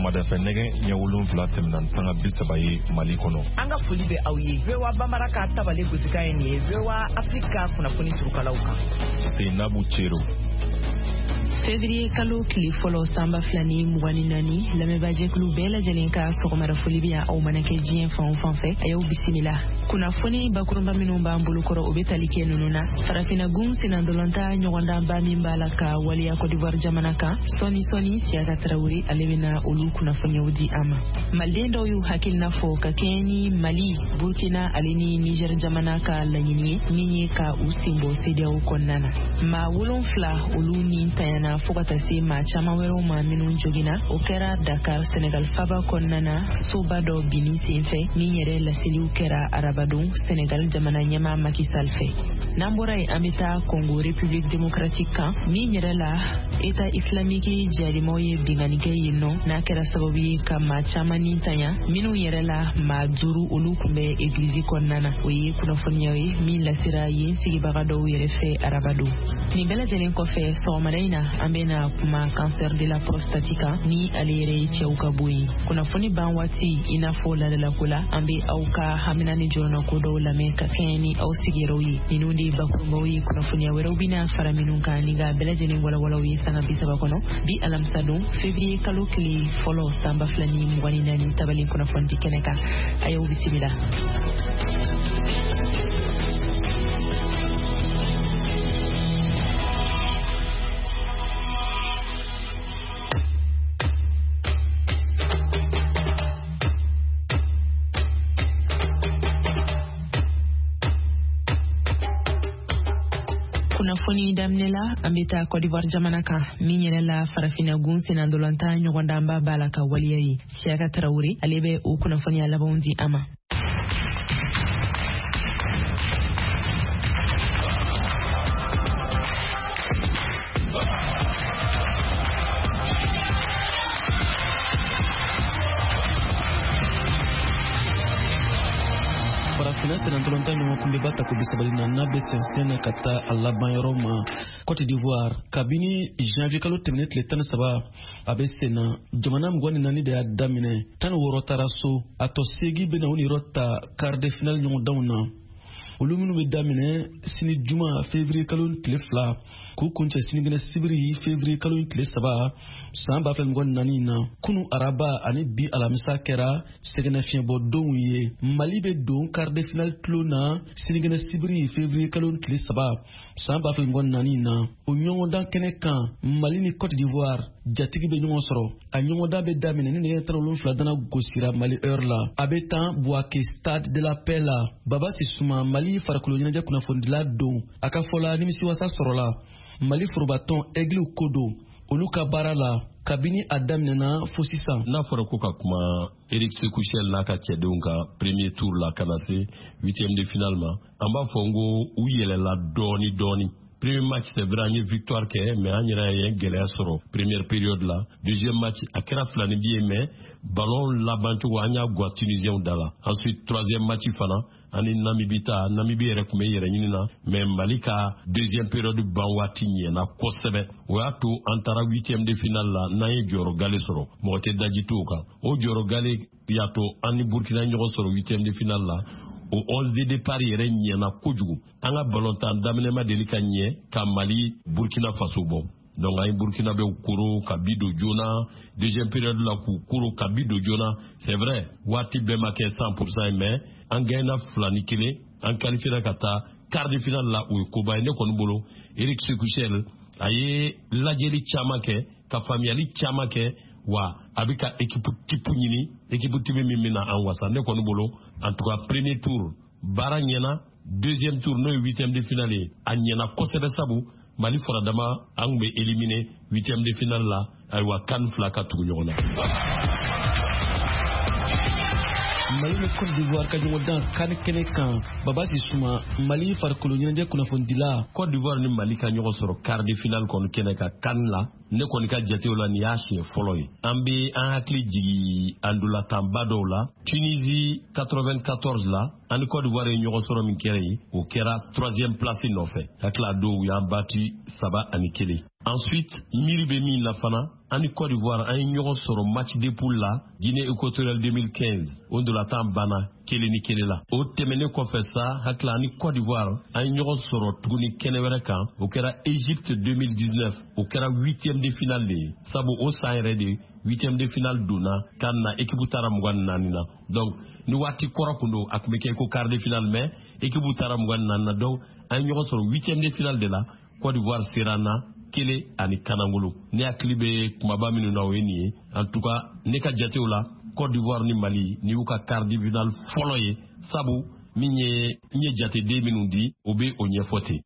Sɔgɔmada fɛ nɛgɛ ɲɛ 7 tɛmɛna sanga 30 ye Mali kɔnɔ. An ka foli bɛ aw ye. VOA Bambara ka tabale gosika ye nin ye. VOA Afrika kunnafoni surukalaw kan. Seinabu Cero. Février kalo tile fɔlɔ sanba 2024 lamɛnbaajɛkulu bɛɛ lajɛlen ka sɔgɔmada foli bɛ yan aw mana kɛ diɲɛ fan o fan fɛ a y'aw bisimila. Kunnafoni bakurunba minnu b'an bolokɔrɔ o bɛ tali kɛ ninnu na. Farafinagun senandolanta ɲɔgɔndanba min b'a la ka waliya Côte d'Ivoire jamana kan sɔni Siaka Traoré ale bɛna olu kunnafoniyaw di an ma. Maliden dɔw y'u hakilina fɔ ka kɛɲɛ ni Mali, Burkina ale ni Niger jamana ka laɲini ye min ye ka u senbɔ CEDEAO kɔnɔna na. Maa 7 olu ni tayana fo ka taa se maa caman wɛrɛw ma minnu joginna o kɛra Dakar Senegal faba kɔnɔna na soba dɔ binni senfɛ min yɛrɛ laseliw kɛra arabadon Senegal jamana ɲɛmaa Macky Sall fɛ. N'an bɔra yen an bɛ taa Congo République démocratique kan min yɛrɛ la État islamique jarimaw ye binganikɛ yen nɔ n'a kɛra sababu ye ka maa caman ni tanya minnu yɛrɛ la maa 5 olu kun bɛ église kɔnɔna na o ye kunnafoniyaw ye min lasira yen sigibaga dɔw yɛrɛ fɛ arabadon. Nin bɛɛ lajɛlen kɔfɛ sɔgɔmada in na an bɛna kuma cancer de la prostate kan ni ale yɛrɛ ye cɛw ka bon ye. Kunnafoni ban waati i n'a fɔ ladalako la an bɛ aw ka hamina ni jɔrɔna ko dɔw lamɛn ka kɛɲɛ ni aw sigiyɔrɔw ye. Ninnu de bakurunbaw ye kunnafoniya wɛrɛw bɛna fara minnu kan ni ka bɛɛ lajɛlen walawalaw ye sanga 30 kɔnɔ bi alamisa don février kalo tile fɔlɔ sanba 2024 tabali kunnafoni di kɛnɛ kan a y'aw bisimila. Kunnafoni daminɛ la an bɛ taa Côte d'Ivoire jamana kan min yɛrɛ la farafinagun senandolanta ɲɔgɔndanba b'a la ka waliya ye Siaka Traoré ale bɛ o kunnafoniya labanw di an ma. Farafina senandolanta ɲɔgɔn kun bɛ ba ta ko bisabalina n'a bɛ sɛnsɛn ka taa a laban yɔrɔ ma Côte d'Ivoire kabini janvier kalo tɛmɛnen tile 13 a bɛ sen na jamana 24 de y'a daminɛ 16 taara so a tɔ 8 bɛna u ni yɔrɔ ta quart de finale ɲɔgɔndanw na olu minnu bɛ daminɛ sini juma février kalo tile 2 k'u kuncɛ sinikɛnɛ sibiri février kalo tile 3 san 2024 na kunu araba ani bi alamisa kɛra sɛgɛnnafiɲɛbɔ donw ye. Mali bɛ don quart de finale tulo na sinikɛnɛ sibiri février kalo tile 3 san 2024 na o ɲɔgɔndan kɛnɛ kan Mali ni Côte d'Ivoire jatigi bɛ ɲɔgɔn sɔrɔ. A ɲɔgɔndan bɛ daminɛ ni nɛgɛ 17 dana gosira Mali heure la a bɛ tan Bouaké stade de la paix la. Baba Sissouma Mali farikolo ɲɛnajɛ kunnafonidila don a ka fɔla nimisiwasa sɔrɔla Mali forobatɔn Aigle Kodo olu ka baara la kabini a daminɛna fo sisan. N'a fɔra ko ka kuma Eric Sekouchel n'a ka cɛdenw ka premier tour la ka na se 8e de finale ma an b'a fɔ n ko u yɛlɛla dɔɔni. Premier match c'est vrai an ye victoire kɛ mais an yɛrɛ ye gɛlɛya sɔrɔ première période la. Deuxième match a kɛra filani bi ye mais ballon labancogo an y'a gwa Tunisiens da la. Ensuite troisième match fana ani Namibie yɛrɛ kun bɛ yɛrɛ ɲini na mais Mali ka deuxième période ban waati ɲɛna kosɛbɛ o y'a to an taara 8e de finale la n'an ye jɔyɔrɔ gale sɔrɔ mɔgɔ tɛ daji t'o kan o jɔyɔrɔ gale y'a to an ni Burkina ɲɔgɔn sɔrɔ 8e de finale la o 11 de départ yɛrɛ ɲɛna kojugu an ka ballontan daminɛ ma deli ka ɲɛ ka Mali Burkina Faso bɔ. Donc an ye Burkina bɛ koro ka bi don joona deuxième période la k'u koro ka bi don joona c'est vrai waati bɛɛ ma kɛ 100% mais an gagnera 2-1 an qualifiera ka taa quart de finale la o ye koba ye ne kɔni bolo Eric Sekouchel a ye lajɛli caman kɛ ka faamuyali caman kɛ wa a bɛ ka équipe type ɲini équipe type min bɛna an wasa ne kɔni bolo en tout cas premier tour baara ɲɛna deuxième tour n'o ye 8e de finale ye a ɲɛna kosɛbɛ sabu Mali faradama an kun bɛ éliminer 8e de finale la ayiwa CAN 2 ka tugu ɲɔgɔn na. Mali ni Côte d'Ivoire ka ɲɔgɔndan CAN kɛnɛ kan Baba Sissouma Mali farikolo ɲɛnajɛ kunnafonidila. Côte d'Ivoire ni Mali ka ɲɔgɔn sɔrɔ quart de finale kɔni kɛnɛ kan CAN la ne kɔni ka jatew la nin y'a siɲɛ fɔlɔ ye. An bɛ an hakili jigi andolatanba dɔw la. Tunisie 94 la ani Côte d'Ivoire ye ɲɔgɔn sɔrɔ min kɛra yen o kɛra 3e place nɔfɛ. Hakili a dɔw y'an bati 3-1. Ensuite, miiri bɛ min na fana ani Côte d'Ivoire an ye ɲɔgɔn sɔrɔ match de poule la Guinée équatoriale 2015 o ndolatan banna 1-1 la. O tɛmɛnen kɔfɛ sa hakili ani Côte d'Ivoire an ye ɲɔgɔn sɔrɔ tuguni kɛnɛ wɛrɛ kan o kɛra Égypte 2019 o kɛra 8e de finale de ye. Sabu o san yɛrɛ de 8e de finale donna kan na équipe taara 24 na. Donc ni waati kɔrɔ kun don a kun bɛ kɛ ko quart de finale mais équipe taara 24 na. Donc an ye ɲɔgɔn sɔrɔ 8e de finale de la Côte d'Ivoire sera na kele ani kanangolo. Ne hakili bɛ kumaba minnu na o ye nin ye. En tout cas ne ka jatew la Côte d'Ivoire ni Mali ni y'u ka quart de finale fɔlɔ ye sabu min ye jate den minnu di o bɛ o ɲɛfɔ ten.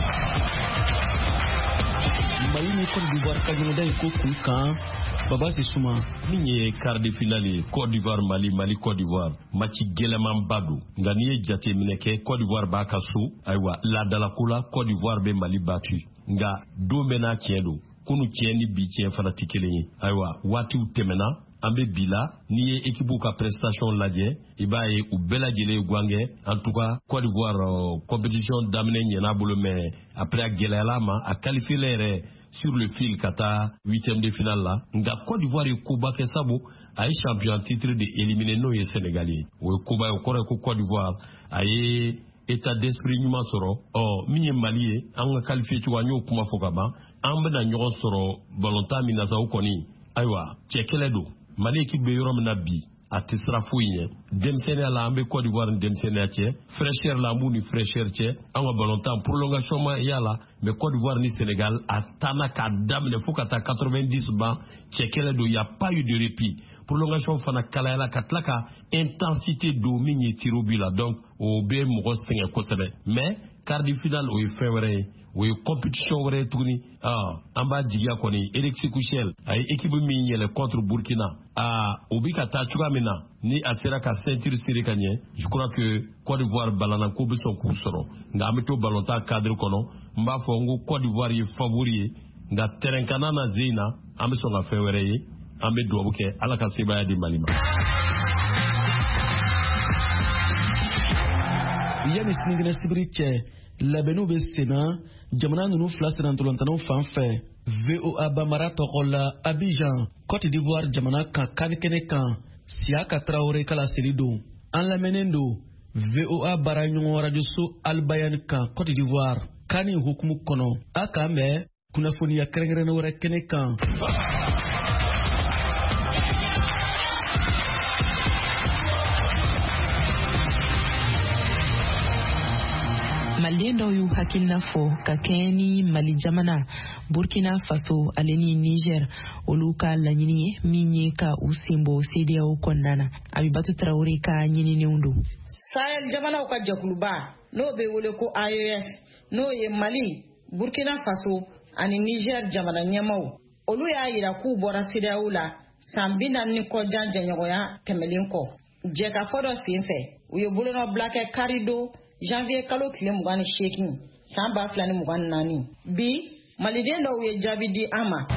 Mali ni Côte d'Ivoire ka ɲɔgɔndan in ko kun kan Baba Sissouma. Min ye quart de finale ye Côte d'Ivoire Mali Côte d'Ivoire match gɛlɛmanba don nka n'i ye jate minɛ kɛ Côte d'Ivoire b'a ka so ayiwa laadalako la Côte d'Ivoire bɛ Mali battu nga don bɛ n'a tiɲɛ don kunu tiɲɛ ni bi tiɲɛ fana tɛ kelen ye ayiwa waatiw tɛmɛna an bɛ bi la n'i ye équipe ka prestation lajɛ i b'a ye u bɛɛ lajɛlen ye gwangɛ en tout cas Côte d'Ivoire compétition daminɛ ɲɛna bolo mais après a gɛlɛyala ma a qualifié yɛrɛ sur le fil ka taa 8e de finale la nga Côte d'Ivoire ye koba kɛ sabu a ye champion titre de éliminer n'o ye Sénégal ye o ye koba ye o kɔrɔ ye ko Côte d'Ivoire a ye état d'esprit ɲuman sɔrɔ min ye Mali ye an ka qualifié cogo an y'o kuma fɔ ka ban an bɛna ɲɔgɔn sɔrɔ ballontan min na sa o kɔni ayiwa cɛ kɛlɛ don Mali équipe bɛ yɔrɔ min na bi a tɛ sira foyi ɲɛ denmisɛnniya la an bɛ Côte d'Ivoire ni denmisɛnniya cɛ fraîcheur la an b'u ni fraîcheur cɛ an ka ballontan prolongation ma yala mais Côte d'Ivoire ni Sénégal a taana k'a daminɛ fo ka taa 90 ban cɛ kɛlɛ don y a pas eu de répit prolongation fana kalayala ka tila ka intensité don min ye tiro bi la donc o bɛ mɔgɔ sɛgɛn kosɛbɛ mais quart de finale o ye fɛn wɛrɛ ye o ye compétition wɛrɛ ye tuguni an b'a jigiya kɔni Eric Sékouchel a ye équipe min yɛlɛ contre Burkina o bi ka taa cogoya min na ni a sera ka ceinture serré ka ɲɛ je crois que Côte d'Ivoire balana ko bɛ sɔn k'u sɔrɔ nka an bɛ to ballontan cadre kɔnɔ n b'a fɔ n ko Côte d'Ivoire ye favori ye nka terrain kana na ze in na an bɛ sɔn ka fɛn wɛrɛ ye an bɛ dugawu kɛ Ala ka sebaya di Mali ma. Yani sinigina sibiri cɛ labɛnniw bɛ sen na jamana ninnu fila sera ntolantanaw fan fɛ VOA Bamara tɔgɔ la Abidjan Côte d'Ivoire jamana kan kani kɛnɛ kan Siaka Traoré kala seli don an lamɛnnen don VOA bara ɲɔgɔn radioso Albayani kan Côte d'Ivoire kani hukumu kɔnɔ a k'an bɛn kunnafoniya kɛrɛnkɛrɛnnen wɛrɛ kɛnɛ kan. Malien dɔw y'u hakilina fɔ ka kɛɲɛ ni Mali jamana Burkina Faso ale ni Niger olu ka laɲini ye min ye ka u senbɔ CEDEAO kɔnɔna na Abibatu Traoré ka ɲininenw don. Sahel jamanaw ka jɛkuluba n'o bɛ wele ko AES n'o ye Mali Burkina Faso ani Niger jamana ɲɛmaw olu y'a yira k'u bɔra CEDEAO la san 40 kɔjan jɛɲɔgɔnya tɛmɛlen kɔ jɛkafɔ dɔ senfɛ u ye bolonɔ bila kɛ Karido janvier kalo tile 28 san 2024 bi maliden dɔw ye jaabi di an ma.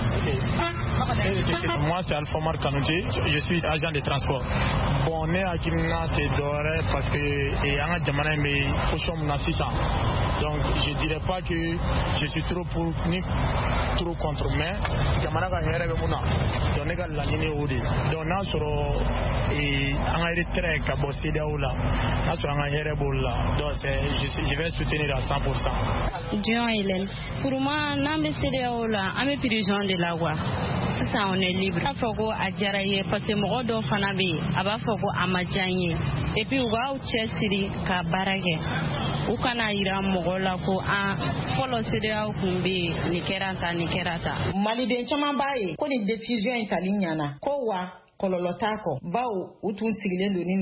Moi c'est Alpha Mar Kanouté, je suis agent de transport. Bon, ne hakilina te dɔwɛrɛ parce que an ka jamana in bɛ position min na sisan. Donc je dirais pas que je suis trop pour ni trop contre, mais jamana ka hɛrɛ bɛ mun na. Donc ne ka laɲini o de. Donc n'a sɔrɔ an ka retrait ka bɔ CEDEAO la, n'a sɔrɔ an ka hɛrɛ b'o la. Donc je vais soutenir à 100%. Dion Hélène. Pour moi, n'an bɛ CEDEAO la, an bɛ prison de la quoi. Sisan on est libre. A fɔ ko a diyara ye parce que mɔgɔ dɔw fana bɛ yen a b'a fɔ ko a ma diya n ye et puis u b'aw cɛsiri ka baara kɛ u kana yira mɔgɔ la ko fɔlɔ CEDEAO kun bɛ yen nin kɛra tan nin kɛra tan. Maliden caman b'a ye ko ni décision in tali ɲana ko wa kɔlɔlɔ t'a kɔ bawo u tun sigilen don ni nin ye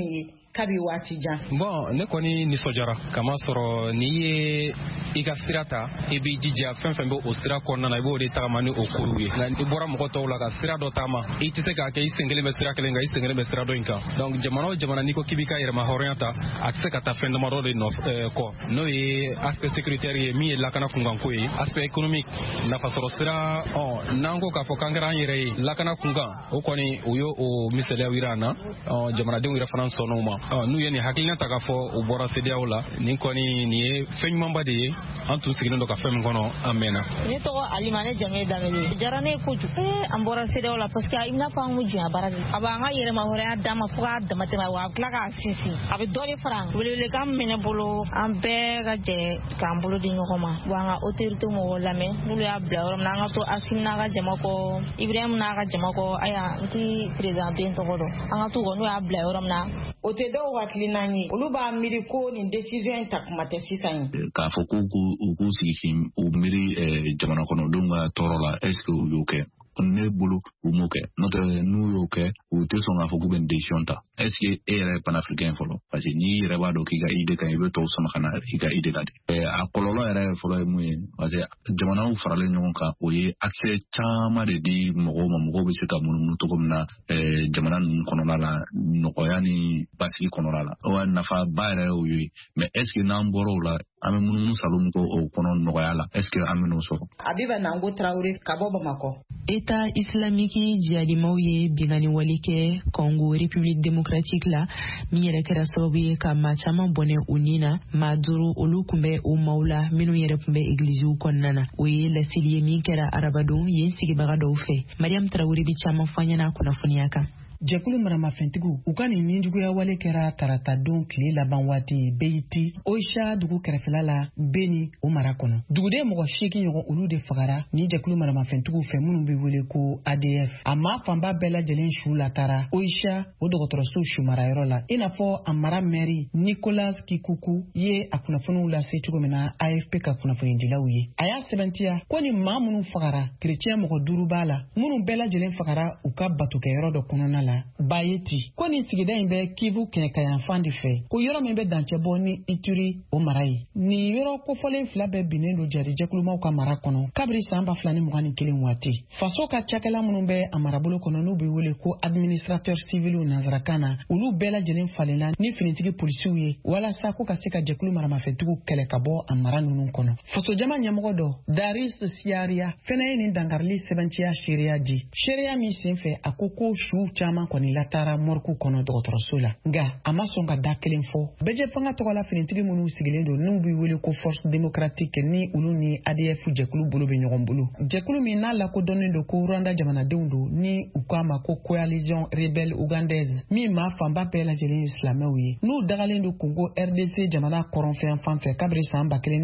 kabi waati jan. Bon ne kɔni nisɔndiyara kama sɔrɔ ni ye i ka sira ta i b'i jija fɛn fɛn bɛ o sira kɔnɔna na i b'o de tagama ni o kuruw ye nka i bɔra mɔgɔ tɔw la ka sira dɔ taama i tɛ se k'a kɛ i sen kelen bɛ sira kelen kan i sen kelen bɛ sira dɔ in kan donc jamana o jamana n'i ko k'i b'i ka yɛrɛma hɔrɔnya ta a tɛ se ka taa fɛn damadɔ de kɔ n'o ye aspect sécuritaire ye min ye lakana kunkanko ye aspect économique nafasɔrɔ sira n'an ko k'a fɔ k'an kɛra an yɛrɛ ye lakana kunkan o kɔni o ye o misaliyaw yira an na jamanadenw yɛrɛ fana sɔnn'o ma n'u ye nin hakilina ta k'a fɔ u bɔra CEDEAO la nin kɔni nin ye fɛn ɲumanba de ye an tun sigilen don ka fɛn min kɔnɔ an mɛnna. Ne tɔgɔ Alima ne jamu ye Danbele diyara ne ye kojugu an bɔra CEDEAO la parce que i n'a fɔ an kun jɛn baara de a b'an ka yɛrɛma hɔrɔnya d'an ma fo k'a damatɛmɛ wa a tila k'a sinsin a bɛ dɔ de fara welewelekan min bɛ ne bolo an bɛɛ ka jɛ k'an bolo di ɲɔgɔn ma wa an ka autorité mɔgɔw lamɛn n'olu y'a bila yɔrɔ min na an ka to Asimi n'a ka jama kɔ Ibrahim n'a ka jama kɔ aya n tɛ président Ben tɔgɔ dɔn an ka to kɔ n'u y'a bila yɔrɔ min na o tɛ dɔw hakilina ye olu b'a miiri ko nin décision in ta kuma tɛ sisan ye k'a fɔ k'u sigi k'u miiri jamana kɔnɔdenw ka tɔɔrɔ la est-ce que u y'o kɛ ne bolo u m'o kɛ n'o tɛ n'u y'o kɛ u tɛ sɔn k'a fɔ k'u bɛ décision ta est-ce que e yɛrɛ ye panafricain fɔlɔ parce que n'i yɛrɛ b'a dɔn k'i ka idée kan i bɛ tɔw sama ka na i ka idée la de a kɔlɔlɔ yɛrɛ fɔlɔ ye mun ye parce que jamanaw faralen ɲɔgɔn kan o ye accès caman de di mɔgɔw ma mɔgɔw bɛ se ka munumunu cogo min na jamana ninnu kɔnɔna la nɔgɔya ni basigi kɔnɔna la o nafaba yɛrɛ y'o ye mais est-ce que n'an bɔra o la an bɛ munumunu salon min kɛ o kɔnɔ nɔgɔya la est-ce que an bɛ n'o sɔrɔ. Abiba Nango Traoré ka bɔ Bamakɔ. État islamique jihadimaw ye bingani wale kɛ Congo République démocratique la min yɛrɛ kɛra sababu ye ka maa caman bɔnɛ u ni na maa duuru olu kun bɛ u maw la minnu yɛrɛ kun bɛ églisiw kɔnɔna na o ye laseli ye min kɛra arabadon yen sigibaga dɔw fɛ. Mariam Traoré bi caman fɔ an ɲɛna kunnafoniya kan. Jɛkulu maramafɛntigiw u ka nin ninjuguya wale kɛra tarata don tile laban waati Beiti Oisha dugu kɛrɛfɛla la Beni o mara kɔnɔ. Duguden mɔgɔ 8 ɲɔgɔn olu de fagara ni jɛkulu maramafɛntigiw fɛ minnu bɛ wele ko ADF. A maa fanba bɛɛ lajɛlen su la taara Oisha o dɔgɔtɔrɔso su marayɔrɔ la i n'a fɔ a mara maire Nicolas Kikuku ye a kunnafoniw lase cogo min na AFP ka kunnafonidilaw ye. A y'a sɛbɛntiya ko ni maa minnu fagara chrétien mɔgɔ 5 b'a la minnu bɛɛ lajɛlen fagara u ka batokɛyɔrɔ dɔ kɔnɔna la. Bayeti ko ni sigida in bɛ Kivu kɛɲɛkayanfan de fɛ ko yɔrɔ min bɛ dancɛ bɔ ni Ituri o mara ye nin yɔrɔ kofɔlen 2 bɛɛ binnen don jarijɛkulumaw ka mara kɔnɔ kabiri san 2021 waati faso ka cakɛla minnu bɛ a marabolo kɔnɔ n'u bɛ wele ko administrateur civil nanzarakan na olu bɛɛ lajɛlen falenna ni finitigi polisiw ye walasa ko ka se ka jɛkulu maramafɛntigiw kɛlɛ ka bɔ a mara ninnu kɔnɔ faso jama ɲɛmɔgɔ dɔ Daris Siaria fɛnɛ ye nin dankarili sɛbɛntiya seereya di seereya min senfɛ a ko su caman kɔni latara morku kɔnɔ dɔgɔtɔrɔso la nka a ma sɔn ka da kelen fɔ bɛjɛ fanga tɔgɔ la finitigi minnu sigilen don n'u bɛ wele ko force démocratique ni olu ni ADF jɛkulu bolo bɛ ɲɔgɔn bolo jɛkulu min n'a lakodɔnnen don ko Rwanda jamanadenw don ni u k'a ma ko coalition rebelle ougandaise min maa fanba bɛɛ lajɛlen ye silamɛw ye n'u dagalen don Congo RDC jamana kɔrɔnfɛn fan fɛ kabiri san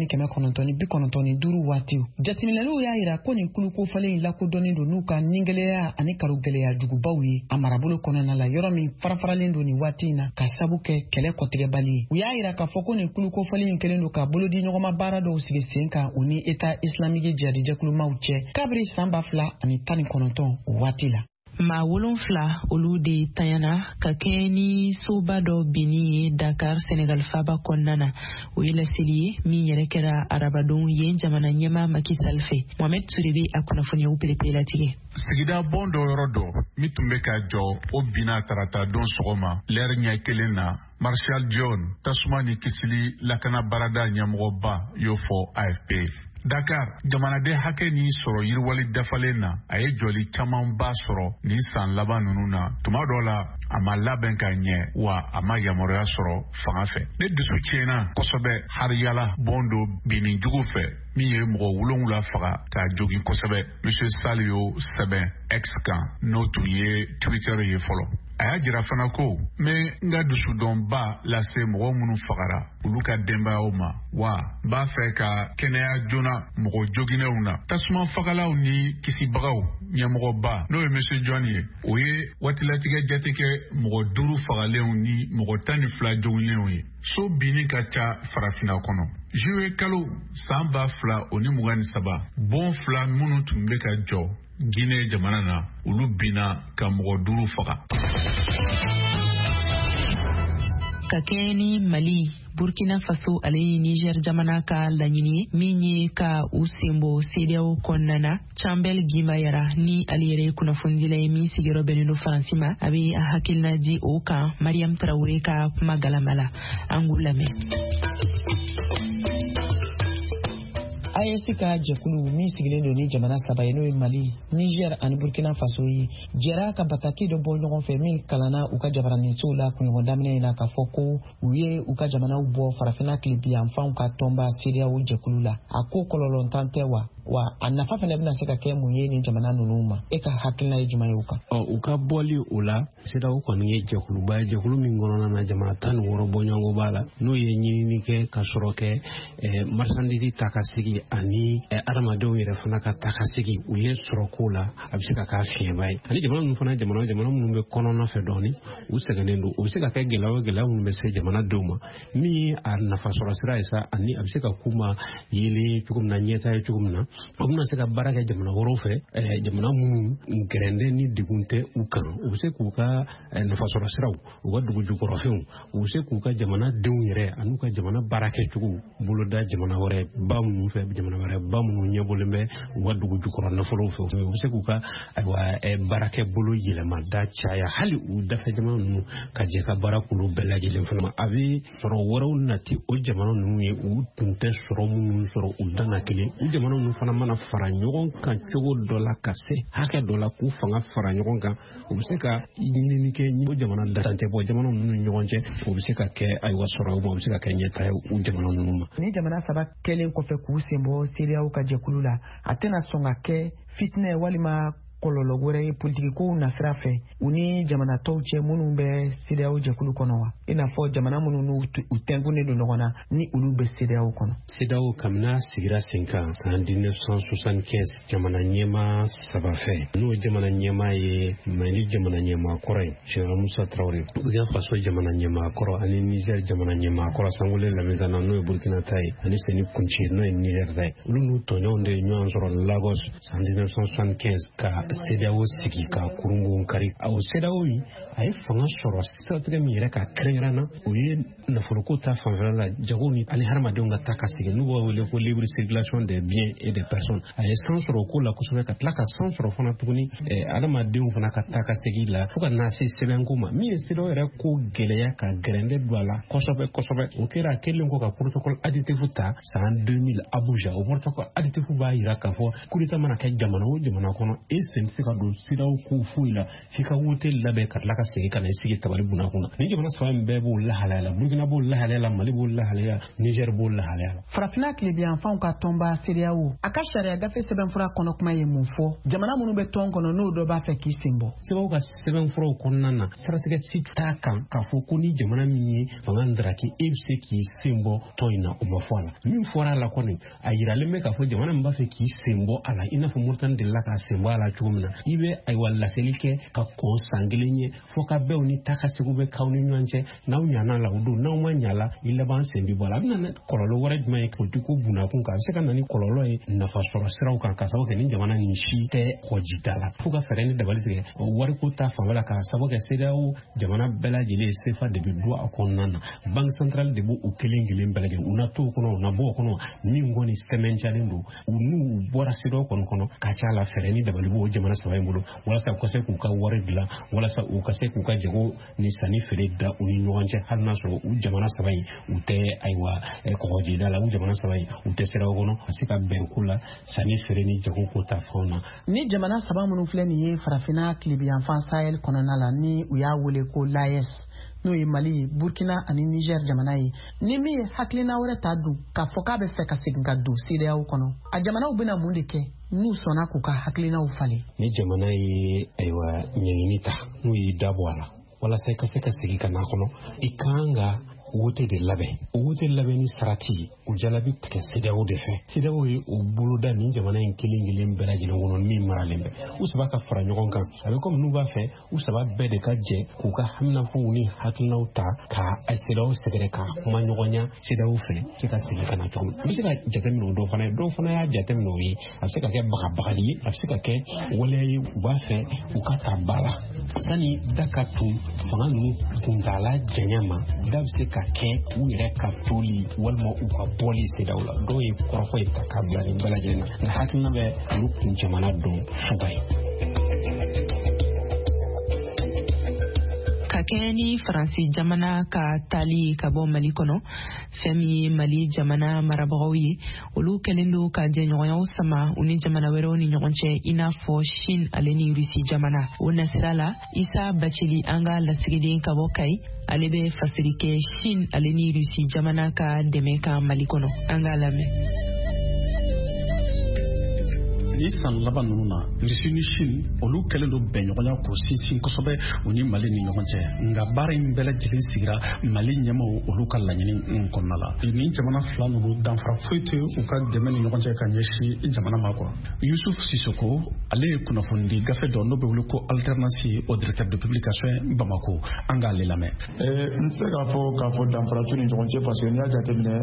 1995 waati jateminɛliw y'a jira ko nin kulu kofalen in lakodɔnnen don n'u ka nigɛlɛya ani karogɛlɛya jugubaw ye a marabolo kɔnɔna la yɔrɔ min farafaralen don nin waati in na ka sabu kɛ kɛlɛ kɔtigɛbali ye u y'a jira k'a fɔ ko nin kulu kofalen in kɛlen don ka bolo di ɲɔgɔnma baara dɔw sigi sen kan u ni État islamique jihadijɛkulumaw cɛ kabiri san 2019 o waati la. Maa 7 olu de tanyana ka kɛ ni soba dɔ binni ye Dakar Senegal faba kɔnɔna na o ye laseli ye min yɛrɛ kɛra arabadon yen jamana ɲɛma Macky Sall fɛ Mohamed Touré bɛ a kunnafoniyaw pelepele latigɛ. Sigida bon dɔ yɔrɔ dɔ min tun bɛ ka jɔ o binna tarata don sɔgɔma lɛri ɲɛ kelen na Marshal John tasuma ni kisili lakana barada ɲɛmɔgɔba y'o fɔ AFP. Dakar, jamanaden hakɛ ni sɔrɔ yiriwali dafalen na a ye jɔli camanba sɔrɔ nin san laban ninnu na tuma dɔ la a ma labɛn ka ɲɛ wa a ma yamaruya sɔrɔ fanga fɛ ne dusu tiɲɛna kosɛbɛ hariyala bon do binni jugu fɛ min ye mɔgɔ 7 faga k'a jogin kosɛbɛ Monsieur Sall y'o sɛbɛn X kan n'o tun ye Twitter ye fɔlɔ a y'a jira fana ko n ka dusudɔnba lase mɔgɔ minnu fagara olu ka denbayaw ma wa n b'a fɛ ka kɛnɛya joona mɔgɔ joginɛw na tasuma fagalaw ni kisibagaw ɲɛmɔgɔba n'o ye Monsieur John ye o ye waatilatigɛ jate kɛ mɔgɔ 5 fagalenw ni mɔgɔ 12 joginenw ye so binni ka ca farafina kɔnɔ juillet kalo san 2023 bon 2 minnu tun bɛ ka jɔ Guinée jamana na olu binna ka mɔgɔ 5 faga. ka kɛ ni Mali, Burkina Faso ale Niger jamana ka laɲini min ye ka u senbɔ CEDEAO kɔnɔna. Chambel Gimbayara ni ale yɛrɛ kunnafondila ye min sigiyɔrɔ bɛnnen do Faransi ma, a bɛ a hakilina di o kan Mariam Traoré ka kuma galama la. An k'u lamɛn. AES ka jɛkulu min sigilen don ni jamana saba ye n'o ye Mali, Niger ani Burkina Faso ye jɛra ka bataki dɔ bɔ ɲɔgɔn fɛ min kalanna u ka jabaranisow la kunɲɔgɔn daminɛ in na k'a fɔ ko u ye u ka jamanaw bɔ farafinna tilebiyanfanw ka tɔnba CEDEAO jɛkulu la. A ko kɔlɔlɔntan tɛ wa a nafa fana bɛna se ka kɛ mun ye ni jamana ninnu ma. E ka hakilina ye jumɛn ye o kan? U ka bɔli o la CEDEAO kɔni ye jɛkuluba ye, jɛkulu min kɔnɔna na jamana 16 bɔɲɔgɔnko b'a la n'o ye ɲinini kɛ ka sɔrɔ kɛ marchandise ta ka sigi ani adamadenw yɛrɛ fana ka ta ka sigi u ye sɔrɔ ko la a bɛ se ka k'a fiɲɛba ye. Ani jamana ninnu fana jamana minnu bɛ kɔnɔna fɛ dɔɔni u sɛgɛnnen don. U bɛ se ka kɛ gɛlɛya minnu bɛ se jamana denw ma min ye a nafa sɔrɔ sira ye sa ani a bɛ se ka k'u ma yeli cogo min na ɲɛta ye cogo min na. U bɛna se ka baara kɛ jamana wɛrɛw fɛ jamana minnu gɛrɛndɛ ni degun tɛ u kan. U bɛ se k'u ka nafa sɔrɔ siraw u ka dugu jukɔrɔfɛnw u bɛ se k'u ka jamana denw yɛrɛ ani ka jamana baara kɛcogo boloda jamana wɛrɛ ba minnu fɛ jamana wɛrɛ ba minnu ɲɛbɔlen bɛ u ka dugu jukɔrɔ nafolow fɛ u bɛ se k'u ka baarakɛ bolo yɛlɛma da caya hali u dafɛ jamana ninnu ka jɛ ka baara kulu bɛɛ lajɛlen fana a bɛ sɔrɔ wɛrɛw nati o jamana ninnu ye u tun tɛ sɔrɔ minnu sɔrɔ u dana kelen u jamana ninnu fana mana fara ɲɔgɔn kan cogo dɔ la ka se hakɛ dɔ la k'u fanga fara ɲɔgɔn kan u bɛ se ka ɲinini kɛ o jamana dantɛ bɔ jamana ninnu ni ɲɔgɔn cɛ u bɛ se ka kɛ sɔrɔ u bɛ se ka kɛ ɲɛta ye u jamana ninnu ma. Ni jamana saba kɛlen kɔfɛ k'u senbɔ CEDEAO ka jɛkulu la a tɛna sɔn ka kɛ fitinɛ walima kɔlɔlɔ wɛrɛ ye politikikow nasira fɛ u ni jamana tɔw cɛ minnu bɛ CEDEAO jɛkulu kɔnɔ wa i n'a fɔ jamana minnu u tɛnkunnen don ɲɔgɔn na ni olu bɛ CEDEAO kɔnɔ. CEDEAO kabini sigira sen kan san 1975 jamana ɲɛmaa saba fɛ n'o jamana ɲɛmaa ye Mali jamana ɲɛmaa kɔrɔ ye Général Moussa Traoré, Burkina Faso jamana ɲɛmaa kɔrɔ ani Niger jamana ɲɛmaa kɔrɔ Sangoule Lamizana n'o ye Burkina ta ye ani Seni Kunci n'o ye Niger ta ye olu n'u tɔɲɔgɔnw de ye ɲɔgɔn sɔrɔ Lagos san 1975 ka CEDEAO sigi ka kurungun kari o CEDEAO yi a ye fanga sɔrɔ siratigɛ min yɛrɛ ka kɛrɛnkɛrɛn na o ye nafoloko ta fanfɛla la jago ni ani hadamadenw ka ta ka sigi n'u b'a wele ko libre circulation des biens et des personnes a ye san sɔrɔ ko la kosɛbɛ ka tila ka san sɔrɔ fana tuguni adamadenw fana ka ta ka segi la fo ka na se sɛbɛnko ma min ye CEDEAO yɛrɛ ko gɛlɛya ka gɛrɛndɛ don a la kosɛbɛ o kɛra a kɛlen ko ka protocole additif ta san 2000 Abuja o protocole additif b'a yira k'a fɔ coup d'état mana kɛ jamana o jamana kɔnɔ sen se ka don CEDEAO ko foyi la f'i ka wote labɛn ka tila ka segin ka na i sigi tabali bunna kunna ni jamana saba in bɛɛ b'o lahalaya la Burkina b'o lahalaya la Mali b'o lahalaya Niger b'o lahalaya la. Farafinna tilebiyanfanw ka tɔnba CEDEAO a ka sariya gafe sɛbɛnfura kɔnɔ kuma ye mun fɔ jamana minnu bɛ tɔn kɔnɔ n'o dɔ b'a fɛ k'i sen bɔ. CEDEAO ka sɛbɛnfuraw kɔnɔna na siratigɛ si t'a kan k'a fɔ ko ni jamana min ye fanga ndaraki e bɛ se k'i sen bɔ tɔn in na o ma fɔ a la min fɔra a la kɔni a yiralen bɛ k'a fɔ jamana min b'a fɛ k'i sen bɔ a la i n'a fɔ Mauritanie delila k'a sen bɔ a la cogo min na i bɛ laseli kɛ ka kɔn san kelen ye fo ka bɛɛw ni takasegu bɛ k'aw ni ɲɔgɔn cɛ n'aw ɲana la o don n'aw ma ɲa la i laban sen bi bɔ a la a bɛ na kɔlɔlɔ wɛrɛ jumɛn ye politiko bunakun kan a bɛ se ka na ni kɔlɔlɔ ye nafa sɔrɔ siraw kan ka sababu kɛ ni jamana nin si tɛ kɔjida la fo ka fɛɛrɛ ni dabali tigɛ wariko ta fanfɛ la ka sababu kɛ CEDEAO jamana bɛɛ lajɛlen CFA de bɛ don a kɔnɔna na banque centrale de b'o kelen kelen bɛɛ lajɛlen u na to o kɔnɔ u na bɔ o kɔnɔ min kɔni sɛmɛncalen don u n'u bɔra CEDEAO kɔnɔ ka ca la fɛɛrɛ ni dabali b'o jamana saba in bolo walasa u ka se k'u ka wari dilan walasa u ka se k'u ka jago ni sanni feere da u ni ɲɔgɔn cɛ hali n'a sɔrɔ u jamana saba in u tɛ kɔgɔjida la u jamana saba in u tɛ CEDEAO kɔnɔ ka se ka bɛn ko la sanni feere ni jago ko ta fɛnw na. Ni jamana saba minnu filɛ nin ye farafinna tilebiyanfan Sahel kɔnɔna la ni u y'a wele ko l'AES n'o ye Mali, Burkina ani Niger jamana ye ni min ye hakilina wɛrɛ ta dun k'a fɔ k'a bɛ fɛ ka segin ka don CEDEAO kɔnɔ a jamanaw bɛna mun de kɛ n'u sɔnna k'u ka hakilinaw falen. Ni jamana ye ɲɛɲini ta n'u y'i dabɔ a la walasa i ka se ka segin ka n'a kɔnɔ i kan ka wote de labɛn o wote labɛn ni sarati o jalabi tigɛ CEDEAO de fɛ CEDEAO ye o boloda ni jamana in kelen kelen bɛɛ lajɛlen kɔnɔ min maralen bɛ u saba ka fara ɲɔgɔn kan a bɛ komi n'u b'a fɛ u saba bɛɛ de ka jɛ k'u ka haminafɛnw ni hakilinaw ta ka CEDEAO sɛgɛrɛ ka kuma ɲɔgɔnya CEDEAO fɛ se ka segin ka na cogo min a bɛ se ka jateminɛ o dɔw fana ye dɔw fana y'a jateminɛ o ye a bɛ se ka kɛ bagabagali ye a bɛ se ka kɛ waleya ye u b'a fɛ u ka ta ba la sani da ka tun fanga ninnu kuntala janya ma da bɛ se ka kɛ u yɛrɛ ka toli walima u ka bɔli sedaw la dɔw ye kɔrɔfɔ ye ta k'a bila nin bɛɛ lajɛlen na nka hakilina bɛ olu kun jamana dɔn fɔba ye. Ka kɛ ni Faransi jamana ka tali ka bɔ Mali kɔnɔ, fɛn min ye Mali jamana marabagaw ye, olu kɛlen don ka jɛɲɔgɔnyaw sama u ni jamana wɛrɛw ni ɲɔgɔn cɛ i n'a fɔ Chine ale ni Rusi jamana. O nasira la, Isa Bacili an ka lasigiden ka bɔ Kayi, ale bɛ fasiri kɛ Chine ale ni Rusi jamana ka dɛmɛ kan Mali kɔnɔ. An ka lamɛn. Ni san laban ninnu na Rusi ni Chine olu kɛlen don bɛnɲɔgɔnya ko sinsin kosɛbɛ u ni Mali ni ɲɔgɔn cɛ, nka baara in bɛɛ lajɛlen sigira Mali ɲɛmaw olu ka laɲini kɔnɔna la. Ni jamana fila ninnu danfara foyi tɛ u ka dɛmɛ ni ɲɔgɔn cɛ ka ɲɛsin jamana ma quoi. Yusuf Sissoko ale ye kunnafonidi gafe dɔ n'o bɛ wele ko alternance au directeur de publication Bamako, an k'ale lamɛn. N tɛ se k'a fɔ danfara t'u ni ɲɔgɔn cɛ parce que n'i y'a jateminɛ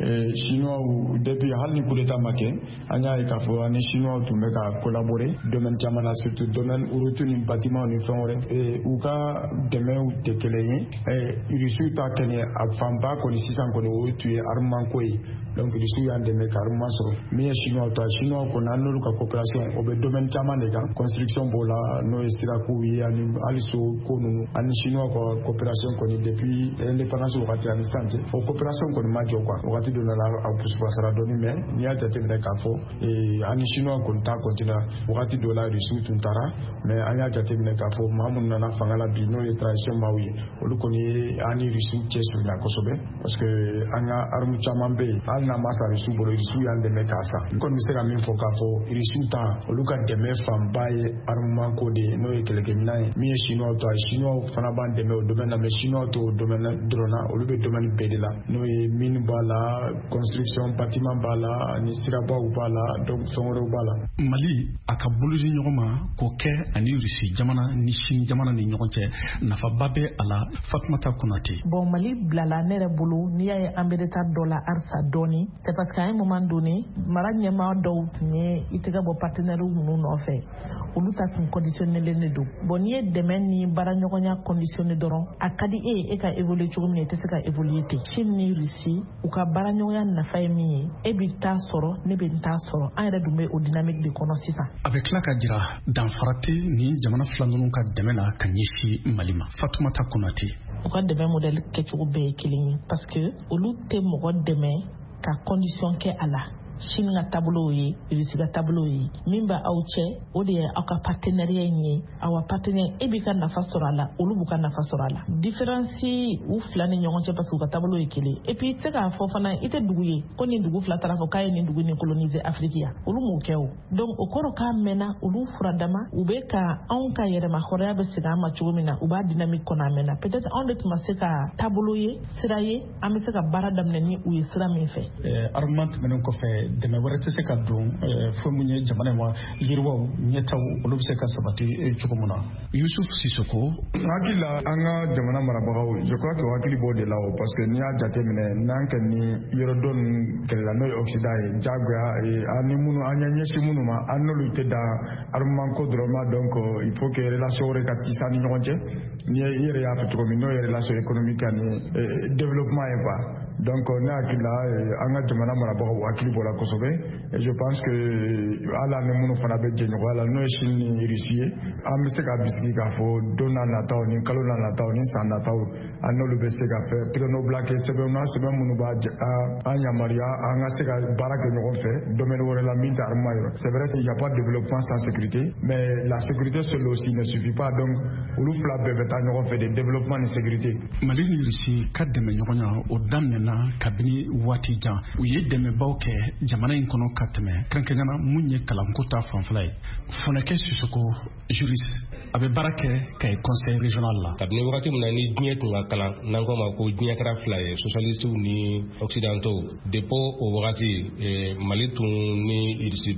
Chinois depuis hali ni coup d'état ma kɛ an y'a ye k'a fɔ ani Chinois tun bɛ ka collaborer domaine caman na, surtout domaine route ni bâtiment ni fɛn wɛrɛ. U ka dɛmɛw tɛ kelen ye. Rusiw ta kɛnɛ a fanba kɔni sisan kɔni o tun ye armement ko ye. Donc Rusiw y'an dɛmɛ ka armement sɔrɔ. Min ye Chinois ta, Chinois kɔni an n'olu ka coopération o bɛ domaine caman de kan. Construction b'o la n'o ye sirakow ye ani hali so ko ninnu ani Chinois ka coopération kɔni depuis indépendance wagati ani sisan cɛ. O coopération kɔni ma jɔ quoi. Wagati dɔ la a pusupasara dɔɔni mais n'i y'a jateminɛ k'a fɔ ani Chinois kɔni ta continue wagati dɔ la Rusiw tun taara mais an y'a jateminɛ k'a fɔ maa minnu nana fanga la bi n'o ye transition maaw ye olu kɔni ye an ni Rusiw cɛsirila kosɛbɛ parce que an ka arme caman bɛ yen hali n'a ma sa Rusiw bolo Rusiw y'an dɛmɛ k'a sa. N kɔni bɛ se ka min fɔ k'a fɔ Rusiw ta olu ka dɛmɛ fanba ye armement ko de ye n'o ye kɛlɛkɛminɛn ye min ye Chinois ta Chinois fana b'an dɛmɛ o domaine na mais Chinois to o domaine dɔrɔn na olu bɛ domaine bɛɛ de la n'o ye mine b'a la construction bâtiment b'a la ani sirabaw b'a la donc fɛn wɛrɛw b'a la. Mali a ka bolozi ɲɔgɔn ma k'o kɛ ani Rusi jamana ni Chine jamana ni ɲɔgɔn cɛ nafaba bɛ a la. Fatumata Konate. Bon Mali bilala ne yɛrɛ bolo n'i y'a ye an bɛ taa dɔ la arsa dɔɔni c'est parce qu'à un moment donné mara ɲɛmaa dɔw tun ye i tɛgɛ bɔ partenaires minnu nɔfɛ olu ta tun conditionnelen de don. Bon n'i ye dɛmɛ ni baaraɲɔgɔnya conditionné dɔrɔn a ka di e ka évoluer cogo min na i tɛ se ka évoluer ten. Chine ni Rusi u ka baaraɲɔgɔnya nafa ye min ye e bɛ taa sɔrɔ ne bɛ taa sɔrɔ an yɛrɛ dun bɛ o dynamique de kɔnɔ sisan. A bɛ tila ka jira danfara tɛ ni jamana fila ninnu ka dɛmɛ la ka ɲɛsin Mali ma. Fatumata Konate. U ka dɛmɛ modèle kɛcogo bɛɛ ye kelen ye parce que olu tɛ mɔgɔ dɛmɛ ka condition kɛ a la. Chine ka tableau ye Rusi ka tableau ye min bɛ aw cɛ o de ye aw ka partenariat in ye aw partenaire e b'i ka nafa sɔrɔ a la olu b'u ka nafa sɔrɔ a la. Différence u fila ni ɲɔgɔn cɛ parce que u ka tableau ye kelen et puis i tɛ k'a fɔ fana i tɛ dugu ye ko nin dugu fila taara fɔ k'a ye nin dugu ni coloniser Afrique ya olu m'o kɛ o. Donc o kɔrɔ k'a mɛnna olu furadama u bɛ ka anw ka yɛrɛma hɔrɔnya bɛ segin an ma cogo min na u b'a dynamique kɔnɔ a mɛnna peut-être anw de tun ma se ka tableau ye sira ye an bɛ se ka baara daminɛ ni u ye sira min fɛ. Armement tɛmɛnen kɔfɛ dɛmɛ wɛrɛ tɛ se ka don fɛn mun ye jamana in wa yiriwaw ɲɛtaw olu bɛ se ka sabati cogo min na. Yusuf Sissoko. Hakili la an ka jamana marabagaw je crois que hakili b'o de la o parce que n'i y'a jateminɛ n'an kɛ ni yɔrɔ dɔ ninnu kɛlɛla n'o ye Occident ye jagoya an ni minnu an ɲɛ ɲɛsin minnu ma an n'olu tɛ dan armement ko dɔrɔn ma donc il faut que relation wɛrɛ ka tisa ni ɲɔgɔn cɛ ni i yɛrɛ y'a fɔ cogo min n'o ye relation économique ani développement ye quoi. Donc ne hakili la an ka jamana marabagaw hakili b'o la kosɛbɛ et je pense que ala ni minnu fana bɛ jɛɲɔgɔnya la n'o ye Chine ni Russie ye an bɛ se ka bisigi k'a fɔ don n'a nataw ni kalo n'a nataw ni san nataw an n'olu bɛ se ka fɛ tigɛ n'o bila kɛ sɛbɛn minnu b'a an yamaruya an ka se ka baara kɛ ɲɔgɔn fɛ domaine wɛrɛ la min tɛ armement yɔrɔ. C'est vrai qu'il n'y a pas de développement sans sécurité mais la sécurité seule aussi ne suffit pas donc olu fila bɛɛ bɛ taa ɲɔgɔn fɛ de développement ni sécurité. Mali ni Russie ka dɛmɛ ɲɔgɔnya o daminɛna kabini waati jan u ye dɛmɛbaw kɛ jamana in kɔnɔ ka tɛmɛ kɛrɛnkɛrɛnnena mun ye kalanko ta fanfɛla ye. Fonɛkɛ Sissoko juriste a bɛ baara kɛ ka conseil régional la. Kabini wagati min na ni diɲɛ tun ka kalan n'an ko ma ko diɲɛ kɛra fila ye socialistes ni occidentaux depuis o wagati Mali tun ni Russie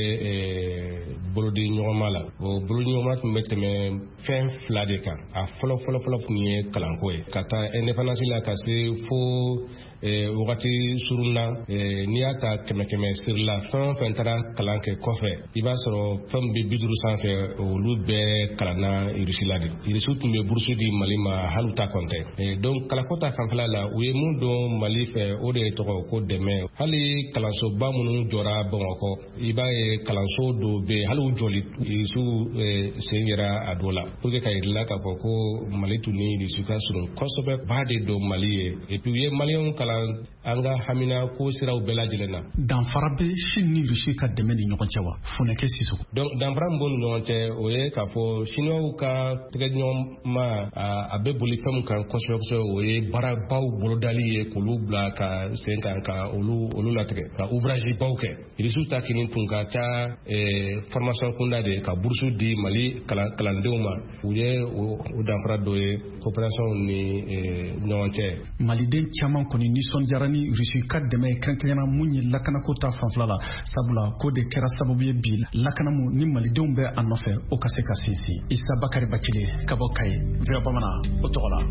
bɛ bolodi ɲɔgɔnma la. O bolodi ɲɔgɔnma tun bɛ tɛmɛ fɛn fila de kan a fɔlɔ tun ye kalanko ye ka taa indépendance la ka se fo wagati surunna n'i y'a ta kɛmɛ sirila fɛn fɛn taara kalan kɛ kɔfɛ i b'a sɔrɔ fɛn bɛ 50 sanfɛ olu bɛɛ kalanna Irisi la de. Irisiw tun bɛ burusu di Mali ma hali ta kɔntɛ. Donc kalanko ta fanfɛla la u ye mun don Mali fɛ o de tɔgɔ ko dɛmɛ. Hali kalansoba minnu jɔra Bamakɔ i b'a ye kalanso dɔw bɛ hali u jɔli Irisiw sen yɛrɛ a dɔ la pour que ka yirila k'a fɔ ko Mali tun ni Irisiw ka surun kosɛbɛ ba de don Mali ye et puis u ye Maliyɛnw kalan an ka hamina ko siraw bɛɛ lajɛlen na. Danfara bɛ Chine ni Russie ka dɛmɛ ni ɲɔgɔn cɛ wa? Funɛkɛ Sisoko. Donc danfara min b'u ni ɲɔgɔn cɛ o ye k'a fɔ Chinois ka tɛgɛɲɔgɔnma a bɛ boli fɛn min kan kosɛbɛ kosɛbɛ o ye baarabaw bolodali ye k'olu bila ka sen kan ka olu latigɛ ka ouvrage baw kɛ. Irisiw ta kini tun ka ca formation kunda de ka burusu di Mali kalandenw ma u ye o danfara dɔ ye coopération ni ɲɔgɔn cɛ. Maliden caman kɔni nisɔndiyara ni Russie ka dɛmɛ kɛrɛnkɛrɛnna mun ye lakanako ta fanfɛla la sabula ko de kɛra sababu ye bi lakanamu ni malidenw bɛ a nɔfɛ o ka se ka sinsin. Isa Bakari Bakile ka bɔ Kaye VOA Bamanan o tɔgɔ la.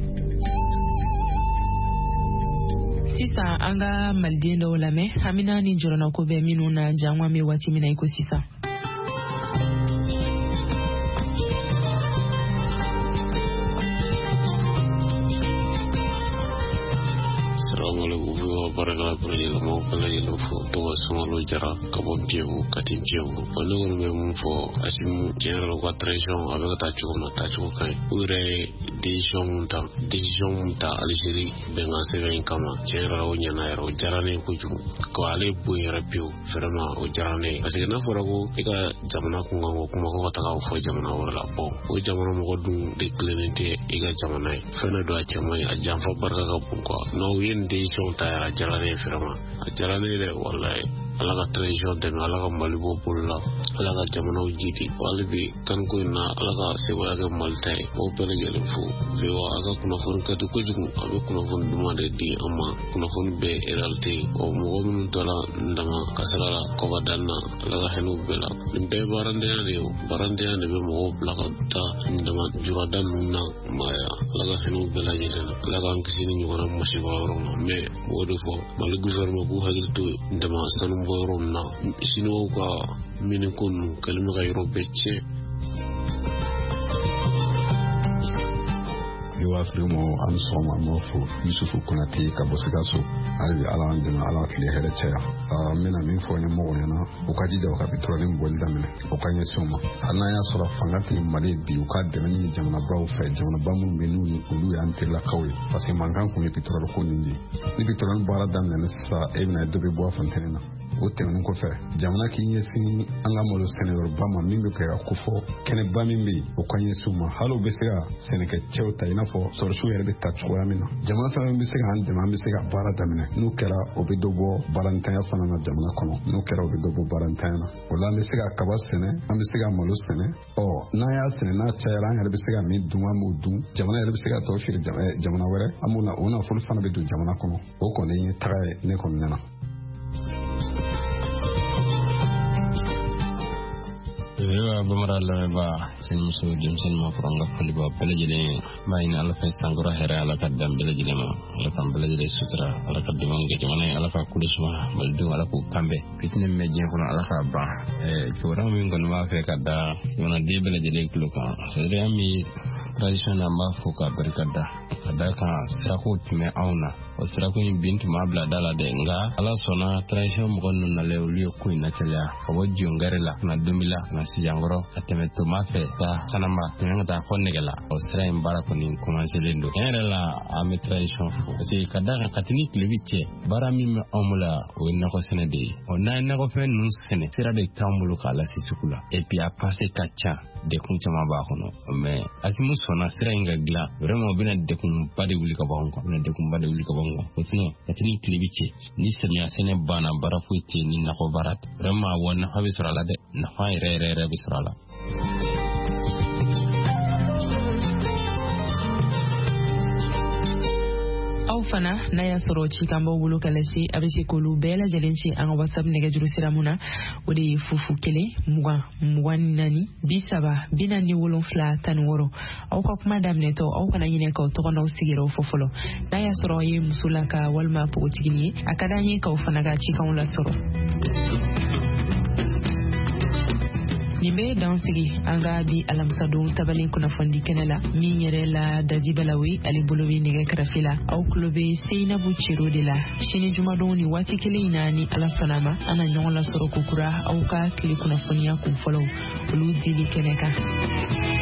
Sisan an ka maliden dɔw lamɛn Hamina ni jɔrɔna ko bɛ minnu na janwa bɛ waati min na i ko sisan. Barakala projet mo kala yelo fo to solo jara ka bon pieu ka tin pieu o no me mun fo asim general ko tradition avec ta chuko kai ure decision ta Algérie benga seven kama general o nyana ero jara ne ko ju ko ale bu yera pieu vraiment o jara ne parce que na fora ko e ka jamana ko ngo kuma ko ta ka fo jamana wala bo o jamana mo dum de clénité e ga jamana fena do a chama a jamfa barka ka ko no yen decision ta jarane firama jarane de wallahi ala ka tradition de ala ka malibo pulla ala ka jamana jiti walbi kan ko na ala ka sewa ga maltai o bele gele fu bewa aga kuna fon ka to ko jugu abe kuna fon duma de di amma kuna fon be reality o mo mun dola ndama kasala ko badanna ala ka henu bela limbe barande ne be mo blaka ta ndama juradan na maya ala ka henu bela jele ala ka nkisini nyora masiba ro me wodo fo mal gouvernement bu hagilto ndama sanu borom na sino ka minin kun kalma ga Europe ce yo afrimo am soma mo fu Yusufu Konate ka bosikaso ali ala ndina ala tile hele cheya mena min fo ne mo na o ka jija o ka petrol ni bolda mena o ka nye soma ana ya sura fangati mali bi o ka de ni jamana braw fe jamana bamu menu ni ulu ya antela kawe parce que mangan ko ni petrol ko ni petrol bara dam ne sa e na do be bo fontaine o tɛmɛnen kɔfɛ jamana k'i ɲɛsin an ka malo sɛnɛyɔrɔba ma min bɛ kɛ ka kofɔ kɛnɛba min bɛ yen o ka ɲɛsin ma hali u bɛ se ka sɛnɛkɛcɛw ta i n'a fɔ sɔrɔsiw yɛrɛ bɛ ta cogoya min na jamana fɛn bɛ se ka an dɛmɛ an bɛ se ka baara daminɛ n'u kɛra o bɛ dɔ bɔ baarantanya fana na jamana kɔnɔ n'u kɛra o bɛ dɔ bɔ baarantanya na o la an bɛ se ka kaba sɛnɛ an bɛ se ka malo sɛnɛ n'an y'a sɛnɛ n'a cayara an yɛrɛ bɛ se ka min dun an b'o dun jamana yɛrɛ bɛ se ka tɔ feere jamana wɛrɛ an b'o na o nafolo fana bɛ don jamana kɔnɔ o kɔni ye taga ye ne kɔni ɲɛna. bamara la ba sen muso demsen ma kuranga fali ba pele jele mayni ala fa sangora here ala ka dam bele jele ma ala kam bele jele sutra ala ka dimon ge jamana ala ka kulisma bal do ala ko kambe fitne me je ko ala ka ba chora mi ngon ma fe ka da yona de bele jele kluka sere ami tradition na ma fo ka barkada kada ka sirako tume auna o sirako yin bintu ma bla dala de nga ala sona tradition mo gon na le uli ko ina tela ko wajjo ngarela na dumila na sijangoro ateme to ma fe ta sanama tenga ta konnegela o sira en bara ko ni commencer lendo la ami tradition fo parce que kada ka katini klebiche bara mi amula o na ko senede o na ko fe nun sene sira de tambulu kala sisikula et puis a passer kacha de kun chama ba kono mais asimu sona sira inga gla vraiment bina de kun bade wuli ka banko bina de kun bade wuli ka banko osino katini klebiche ni semia sene bana bara fuite ni na ko barat vraiment wona habi sura la de na fa re bisrala aw fana n'a y'a sɔrɔ cikanbaw bolo ka lase a bɛ se k'olu bɛɛ lajɛlen ci an ka WhatsApp nɛgɛjuru sira mun na o de ye 01 20 24 30 47 16 aw ka kuma daminɛtɔ aw kana ɲinɛ k'aw tɔgɔ n'aw sigiyɔrɔ fɔ fɔlɔ n'a y'a sɔrɔ aw ye muso la ka walima pogotigini ye a ka d'an ye k'aw fana ka cikanw lasɔrɔ. nin bɛ dan sigi an ka bi alamisadon tabalen kunnafoni kɛnɛ la min yɛrɛ la Daji Balawi ale bolo bɛ nɛgɛ kɛrɛfɛ la aw tulo bɛ Seinabu Ciro de la sini jumadon ni waati kelen in na ni Ala sɔnna ma an na ɲɔgɔn lasɔrɔ kokura aw ka tile kunnafoniya kun fɔlɔ olu dili kɛnɛ kan.